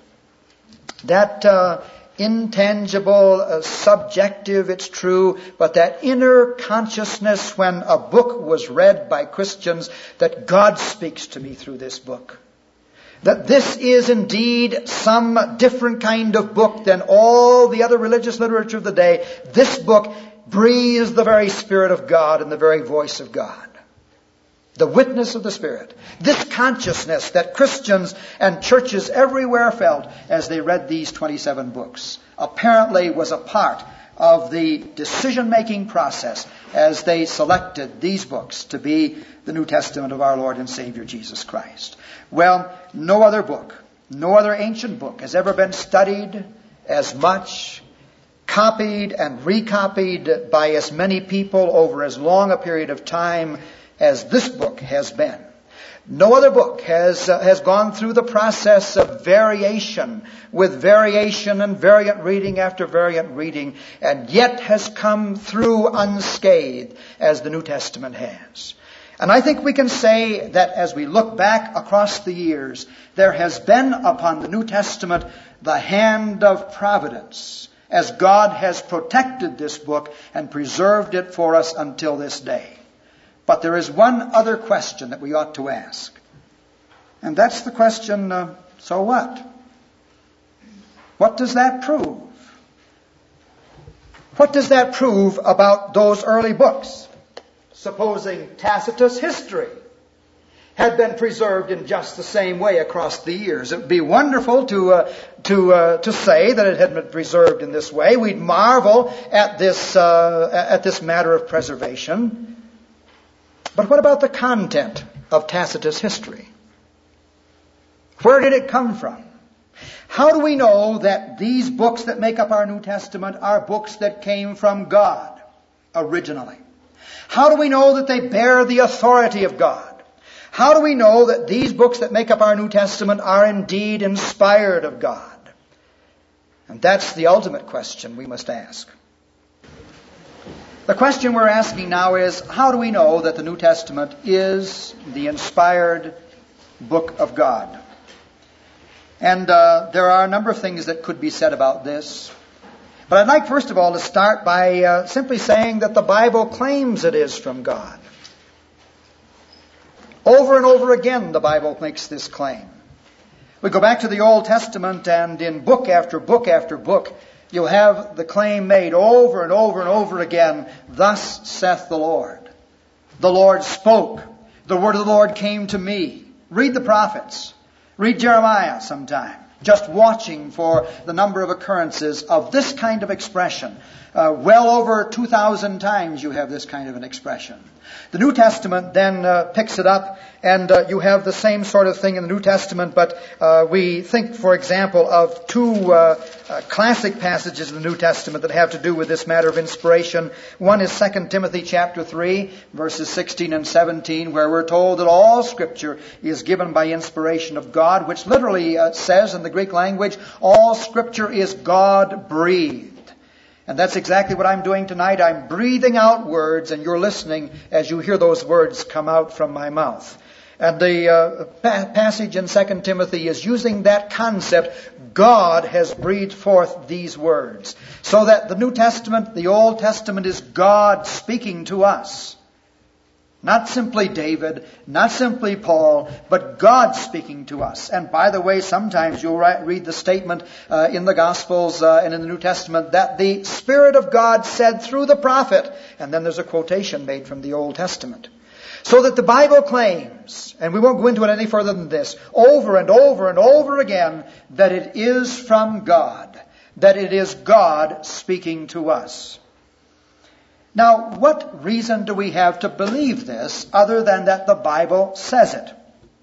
That uh, intangible, uh, subjective, it's true, but that inner consciousness when a book was read by Christians that God speaks to me through this book. That this is indeed some different kind of book than all the other religious literature of the day. This book breathes the very Spirit of God and the very voice of God. The witness of the Spirit. This consciousness that Christians and churches everywhere felt as they read these twenty-seven books apparently was a part of the decision-making process as they selected these books to be the New Testament of our Lord and Savior Jesus Christ. Well, no other book, no other ancient book has ever been studied as much, copied and recopied by as many people over as long a period of time as this book has been. No other book has uh, has gone through the process of variation, with variation and variant reading after variant reading, and yet has come through unscathed as the New Testament has. And I think we can say that as we look back across the years, there has been upon the New Testament the hand of providence, as God has protected this book and preserved it for us until this day. But there is one other question that we ought to ask. And that's the question, uh, so what? What does that prove? What does that prove about those early books? Supposing Tacitus' history had been preserved in just the same way across the years. It would be wonderful to uh, to uh, to say that it had been preserved in this way. We'd marvel at this uh, at this matter of preservation. But what about the content of Tacitus' history? Where did it come from? How do we know that these books that make up our New Testament are books that came from God originally? How do we know that they bear the authority of God? How do we know that these books that make up our New Testament are indeed inspired of God? And that's the ultimate question we must ask. The question we're asking now is, how do we know that the New Testament is the inspired book of God? And uh, there are a number of things that could be said about this. But I'd like, first of all, to start by uh, simply saying that the Bible claims it is from God. Over and over again, the Bible makes this claim. We go back to the Old Testament, and in book after book after book, you'll have the claim made over and over and over again, thus saith the Lord. The Lord spoke. The word of the Lord came to me. Read the prophets. Read Jeremiah sometime. Just watching for the number of occurrences of this kind of expression. Uh, well over two thousand times you have this kind of an expression. The New Testament then uh, picks it up, and uh, you have the same sort of thing in the New Testament, but uh, we think, for example, of two uh, uh, classic passages in the New Testament that have to do with this matter of inspiration. One is Second Timothy chapter three, verses sixteen and seventeen, where we're told that all Scripture is given by inspiration of God, which literally uh, says in the Greek language, all Scripture is God-breathed. And that's exactly what I'm doing tonight. I'm breathing out words, and you're listening as you hear those words come out from my mouth. And the uh, pa- passage in Second Timothy is using that concept. God has breathed forth these words. So that the New Testament, the Old Testament, is God speaking to us. Not simply David, not simply Paul, but God speaking to us. And by the way, sometimes you'll write, read the statement uh, in the Gospels uh, and in the New Testament that the Spirit of God said through the prophet, and then there's a quotation made from the Old Testament. So that the Bible claims, and we won't go into it any further than this, over and over and over again, that it is from God, that it is God speaking to us. Now, what reason do we have to believe this other than that the Bible says it?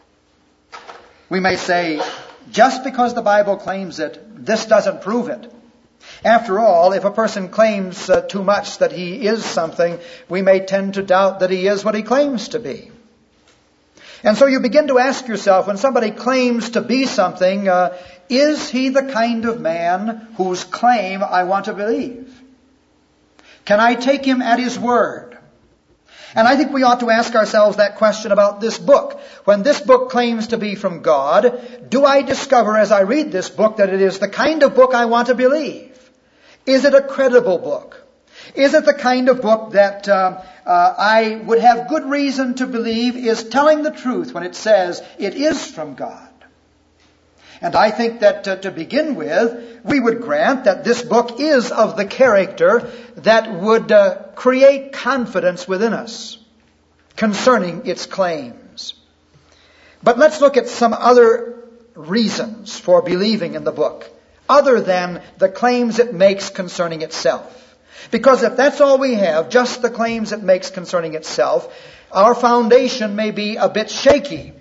We may say, just because the Bible claims it, this doesn't prove it. After all, if a person claims uh, too much that he is something, we may tend to doubt that he is what he claims to be. And so you begin to ask yourself, when somebody claims to be something, uh, is he the kind of man whose claim I want to believe? Can I take him at his word? And I think we ought to ask ourselves that question about this book. When this book claims to be from God, do I discover as I read this book that it is the kind of book I want to believe? Is it a credible book? Is it the kind of book that uh, uh, I would have good reason to believe is telling the truth when it says it is from God? And I think that uh, to begin with, we would grant that this book is of the character that would uh, create confidence within us concerning its claims. But let's look at some other reasons for believing in the book, other than the claims it makes concerning itself. Because if that's all we have, just the claims it makes concerning itself, our foundation may be a bit shaky.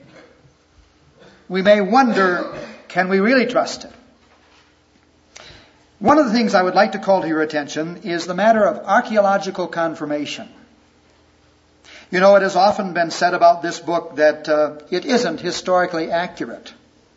We may wonder, can we really trust it? One of the things I would like to call to your attention is the matter of archaeological confirmation. You know, it has often been said about this book that uh, it isn't historically accurate.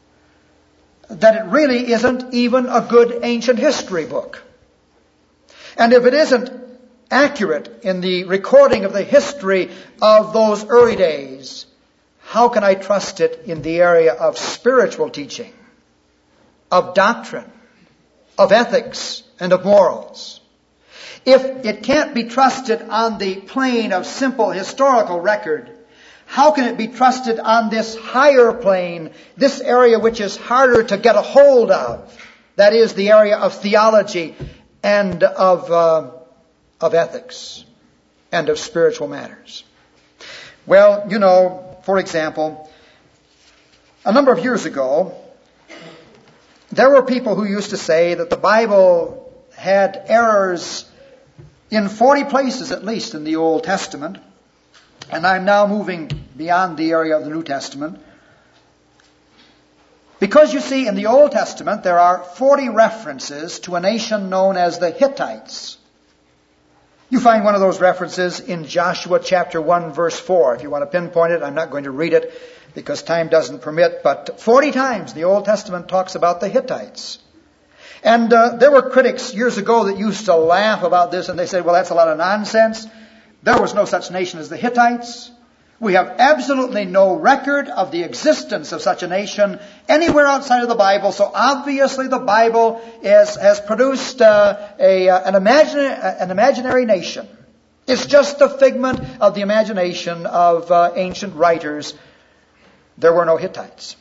That it really isn't even a good ancient history book. And if it isn't accurate in the recording of the history of those early days, how can I trust it in the area of spiritual teaching, of doctrine, of ethics, and of morals? If it can't be trusted on the plane of simple historical record, how can it be trusted on this higher plane, this area which is harder to get a hold of? That is the area of theology and of, uh, of ethics and of spiritual matters. Well, you know, for example, a number of years ago, there were people who used to say that the Bible had errors in forty places at least in the Old Testament. And I'm now moving beyond the area of the New Testament. Because you see, in the Old Testament, there are forty references to a nation known as the Hittites. You find one of those references in Joshua chapter one, verse four. If you want to pinpoint it, I'm not going to read it because time doesn't permit. But forty times the Old Testament talks about the Hittites. And uh, there were critics years ago that used to laugh about this, and they said, well, that's a lot of nonsense. There was no such nation as the Hittites. We have absolutely no record of the existence of such a nation anywhere outside of the Bible. So obviously the Bible is, has produced uh, a, uh, an, imagine, an imaginary nation. It's just a figment of the imagination of uh, ancient writers. There were no Hittites.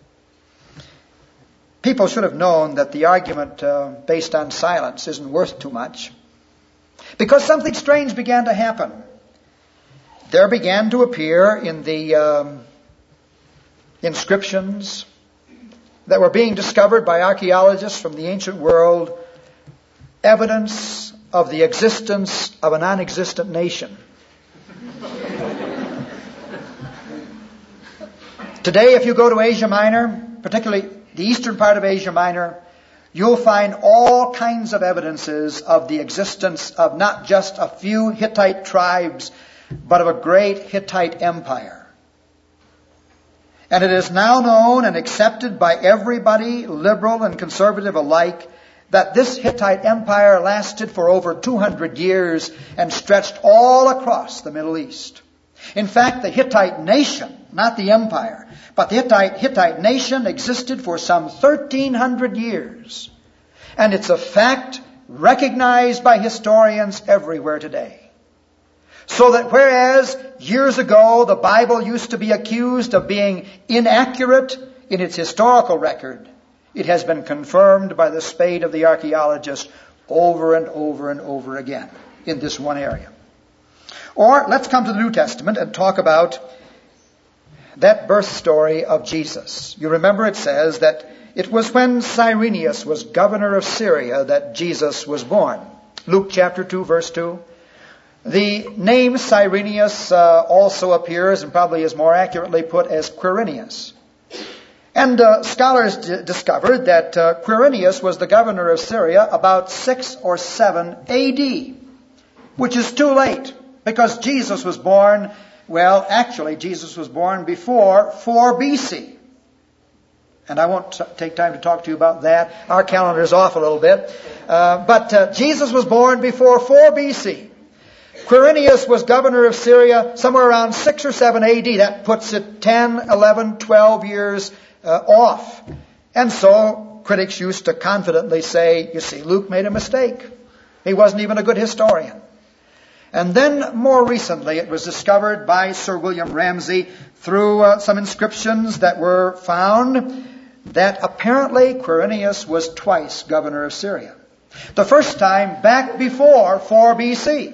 People should have known that the argument uh, based on silence isn't worth too much. Because something strange began to happen. There began to appear in the um, inscriptions that were being discovered by archaeologists from the ancient world evidence of the existence of a non-existent nation. Today, if you go to Asia Minor, particularly the eastern part of Asia Minor, you'll find all kinds of evidences of the existence of not just a few Hittite tribes, but of a great Hittite empire. And it is now known and accepted by everybody, liberal and conservative alike, that this Hittite empire lasted for over two hundred years and stretched all across the Middle East. In fact, the Hittite nation, not the empire, but the Hittite, Hittite nation existed for some thirteen hundred years. And it's a fact recognized by historians everywhere today. So that whereas years ago the Bible used to be accused of being inaccurate in its historical record, it has been confirmed by the spade of the archaeologist over and over and over again in this one area. Or let's come to the New Testament and talk about that birth story of Jesus. You remember it says that it was when Cyrenius was governor of Syria that Jesus was born. Luke chapter two, verse two. The name Cyrenius uh, also appears, and probably is more accurately put, as Quirinius. And uh, scholars d- discovered that uh, Quirinius was the governor of Syria about six or seven A D, which is too late, because Jesus was born, well, actually, Jesus was born before four B C. And I won't t- take time to talk to you about that. Our calendar is off a little bit. Uh, but uh, Jesus was born before four B C. Quirinius was governor of Syria somewhere around six or seven A D. That puts it ten, eleven, twelve years uh, off. And so critics used to confidently say, you see, Luke made a mistake. He wasn't even a good historian. And then more recently it was discovered by Sir William Ramsay through uh, some inscriptions that were found that apparently Quirinius was twice governor of Syria. The first time back before four B C.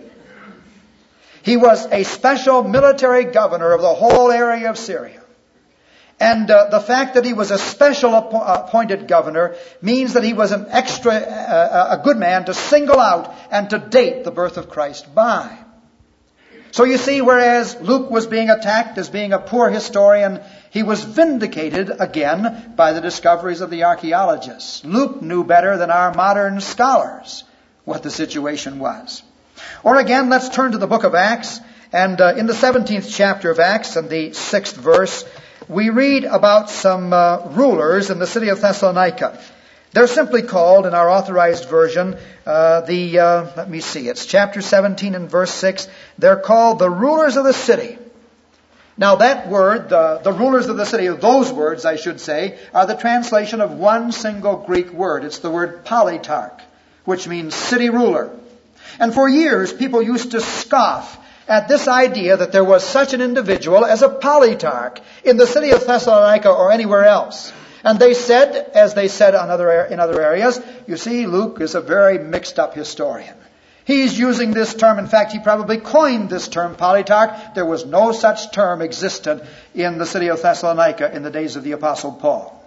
He was a special military governor of the whole area of Syria. And uh, the fact that he was a special appo- appointed governor means that he was an extra, uh, a good man to single out and to date the birth of Christ by. So you see, whereas Luke was being attacked as being a poor historian, he was vindicated again by the discoveries of the archaeologists. Luke knew better than our modern scholars what the situation was. Or again, let's turn to the book of Acts. And uh, in the seventeenth chapter of Acts, and the sixth verse, we read about some uh, rulers in the city of Thessalonica. They're simply called, in our authorized version, uh, the, uh, let me see, it's chapter seventeen and verse six. They're called the rulers of the city. Now that word, the, the rulers of the city, those words, I should say, are the translation of one single Greek word. It's the word politarch, which means city ruler. And for years, people used to scoff at this idea that there was such an individual as a politarch in the city of Thessalonica or anywhere else. And they said, as they said on other, in other areas, you see, Luke is a very mixed-up historian. He's using this term. In fact, he probably coined this term, politarch. There was no such term existent in the city of Thessalonica in the days of the Apostle Paul.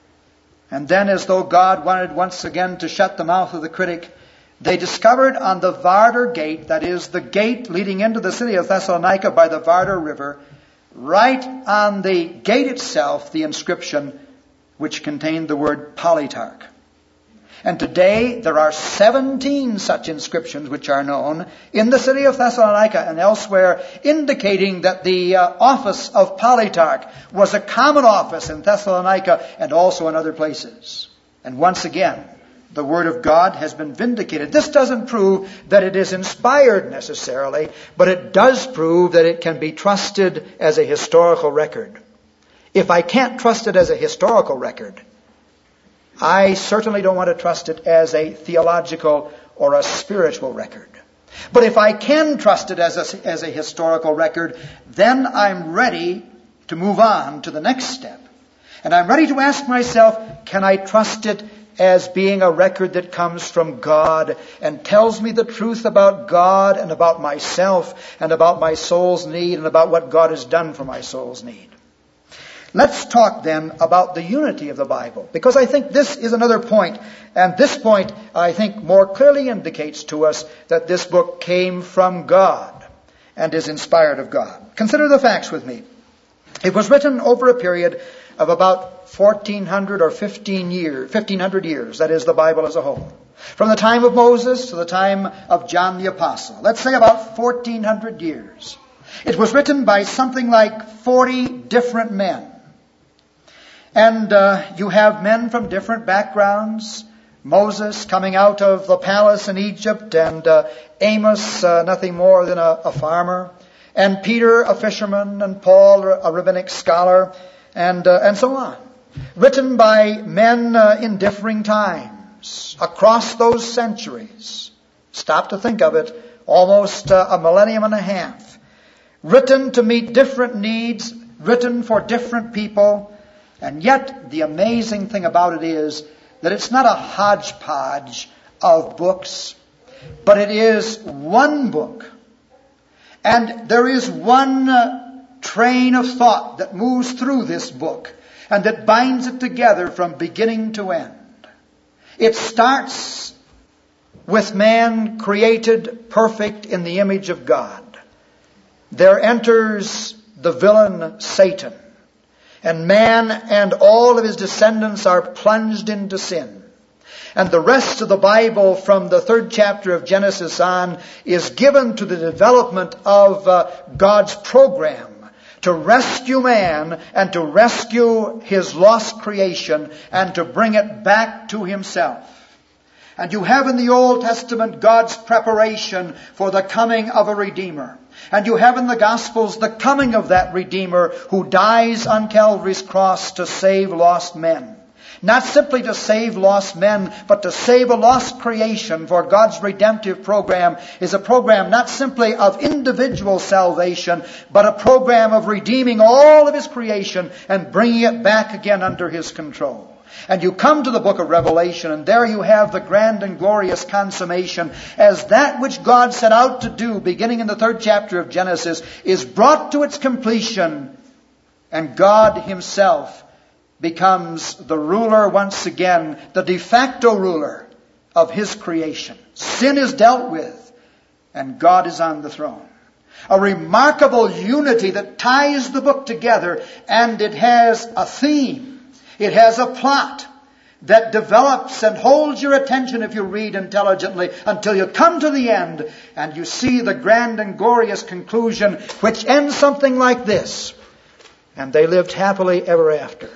And then, as though God wanted once again to shut the mouth of the critic, they discovered on the Vardar Gate, that is the gate leading into the city of Thessalonica by the Vardar River, right on the gate itself, the inscription which contained the word politarch. And today there are seventeen such inscriptions which are known in the city of Thessalonica and elsewhere, indicating that the uh, office of politarch was a common office in Thessalonica and also in other places. And once again, the Word of God has been vindicated. This doesn't prove that it is inspired necessarily, but it does prove that it can be trusted as a historical record. If I can't trust it as a historical record, I certainly don't want to trust it as a theological or a spiritual record. But if I can trust it as a, as a historical record, then I'm ready to move on to the next step. And I'm ready to ask myself, can I trust it as being a record that comes from God and tells me the truth about God and about myself and about my soul's need and about what God has done for my soul's need? Let's talk then about the unity of the Bible, because I think this is another point, and this point I think more clearly indicates to us that this book came from God and is inspired of God. Consider the facts with me. It was written over a period of about fourteen hundred or fifteen years, fifteen hundred years, that is the Bible as a whole. From the time of Moses to the time of John the Apostle. Let's say about fourteen hundred years. It was written by something like forty different men. And uh, you have men from different backgrounds. Moses coming out of the palace in Egypt, and uh, Amos, uh, nothing more than a, a farmer, and Peter, a fisherman, and Paul, a rabbinic scholar, and uh, and so on. Written by men uh, in differing times, across those centuries. Stop to think of it, almost uh, a millennium and a half. Written to meet different needs, written for different people. And yet, the amazing thing about it is that it's not a hodgepodge of books, but it is one book. And there is one uh, train of thought that moves through this book and that binds it together from beginning to end. It starts with man created perfect in the image of God, there enters the villain Satan, and man and all of his descendants are plunged into sin. And the rest of the Bible from the third chapter of Genesis on is given to the development of uh, God's program to rescue man and to rescue his lost creation and to bring it back to himself. And you have in the Old Testament God's preparation for the coming of a Redeemer. And you have in the Gospels the coming of that Redeemer who dies on Calvary's cross to save lost men. Not simply to save lost men, but to save a lost creation, for God's redemptive program is a program not simply of individual salvation, but a program of redeeming all of His creation and bringing it back again under His control. And you come to the book of Revelation, and there you have the grand and glorious consummation as that which God set out to do, beginning in the third chapter of Genesis, is brought to its completion, and God Himself becomes the ruler once again, the de facto ruler of His creation. Sin is dealt with, and God is on the throne. A remarkable unity that ties the book together, and it has a theme. It has a plot that develops and holds your attention if you read intelligently until you come to the end and you see the grand and glorious conclusion, which ends something like this: and they lived happily ever after.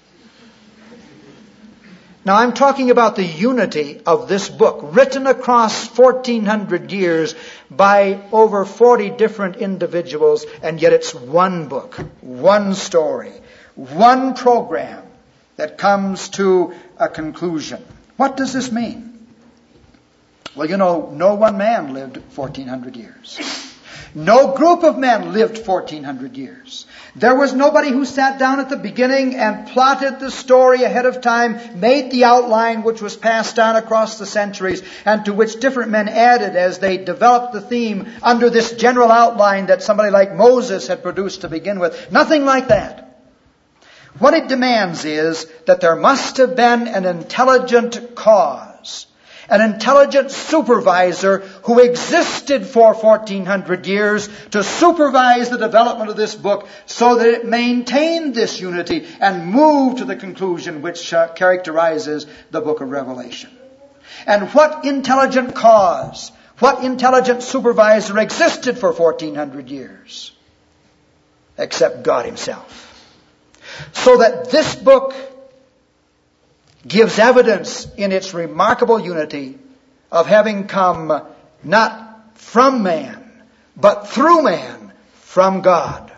Now, I'm talking about the unity of this book, written across fourteen hundred years by over forty different individuals, and yet it's one book, one story, one program that comes to a conclusion. What does this mean? Well, you know, no one man lived fourteen hundred years. No group of men lived fourteen hundred years. There was nobody who sat down at the beginning and plotted the story ahead of time, made the outline which was passed on across the centuries, and to which different men added as they developed the theme under this general outline that somebody like Moses had produced to begin with. Nothing like that. What it demands is that there must have been an intelligent cause, an intelligent supervisor who existed for fourteen hundred years to supervise the development of this book so that it maintained this unity and moved to the conclusion which uh, characterizes the book of Revelation. And what intelligent cause, what intelligent supervisor existed for fourteen hundred years? Except God Himself. So that this book gives evidence in its remarkable unity of having come not from man, but through man, from God.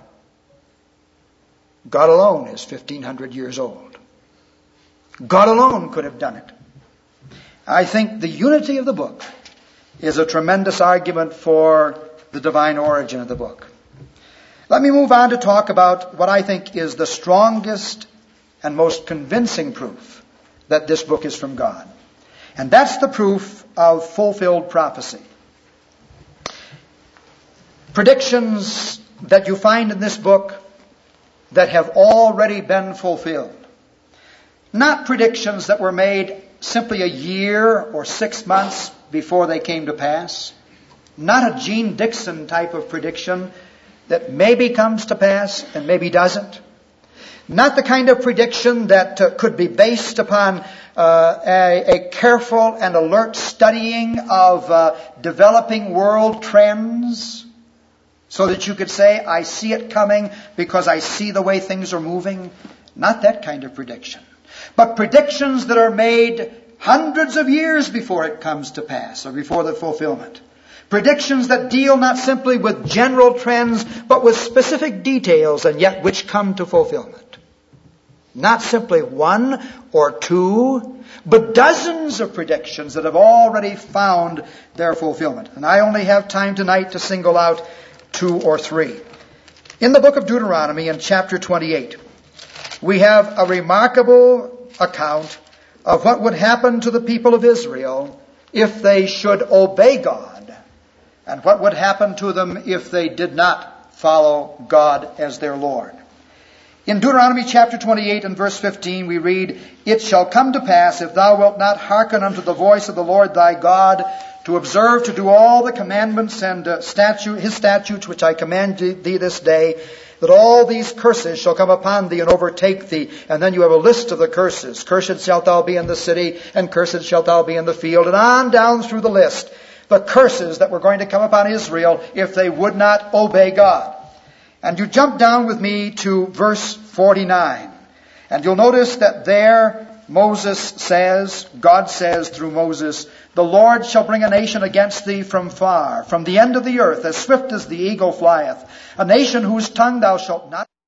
God alone is fifteen hundred years old. God alone could have done it. I think the unity of the book is a tremendous argument for the divine origin of the book. Let me move on to talk about what I think is the strongest and most convincing proof that this book is from God. And that's the proof of fulfilled prophecy. Predictions that you find in this book that have already been fulfilled. Not predictions that were made simply a year or six months before they came to pass. Not a Gene Dixon type of prediction that maybe comes to pass and maybe doesn't. Not the kind of prediction that uh, could be based upon uh, a, a careful and alert studying of uh, developing world trends so that you could say, I see it coming because I see the way things are moving. Not that kind of prediction. But predictions that are made hundreds of years before it comes to pass or before the fulfillment. Predictions that deal not simply with general trends, but with specific details, and yet which come to fulfillment. Not simply one or two, but dozens of predictions that have already found their fulfillment. And I only have time tonight to single out two or three. In the book of Deuteronomy, in chapter twenty-eight, we have a remarkable account of what would happen to the people of Israel if they should obey God, and what would happen to them if they did not follow God as their Lord. In Deuteronomy chapter twenty-eight and verse fifteen we read, "It shall come to pass, if thou wilt not hearken unto the voice of the Lord thy God, to observe to do all the commandments and uh, statute, his statutes which I command thee this day, that all these curses shall come upon thee and overtake thee." And then you have a list of the curses. "Cursed shalt thou be in the city, and cursed shalt thou be in the field," and on down through the list. The curses that were going to come upon Israel if they would not obey God. And you jump down with me to verse forty-nine. And you'll notice that there Moses says, God says through Moses, "The Lord shall bring a nation against thee from far, from the end of the earth, as swift as the eagle flieth, a nation whose tongue thou shalt not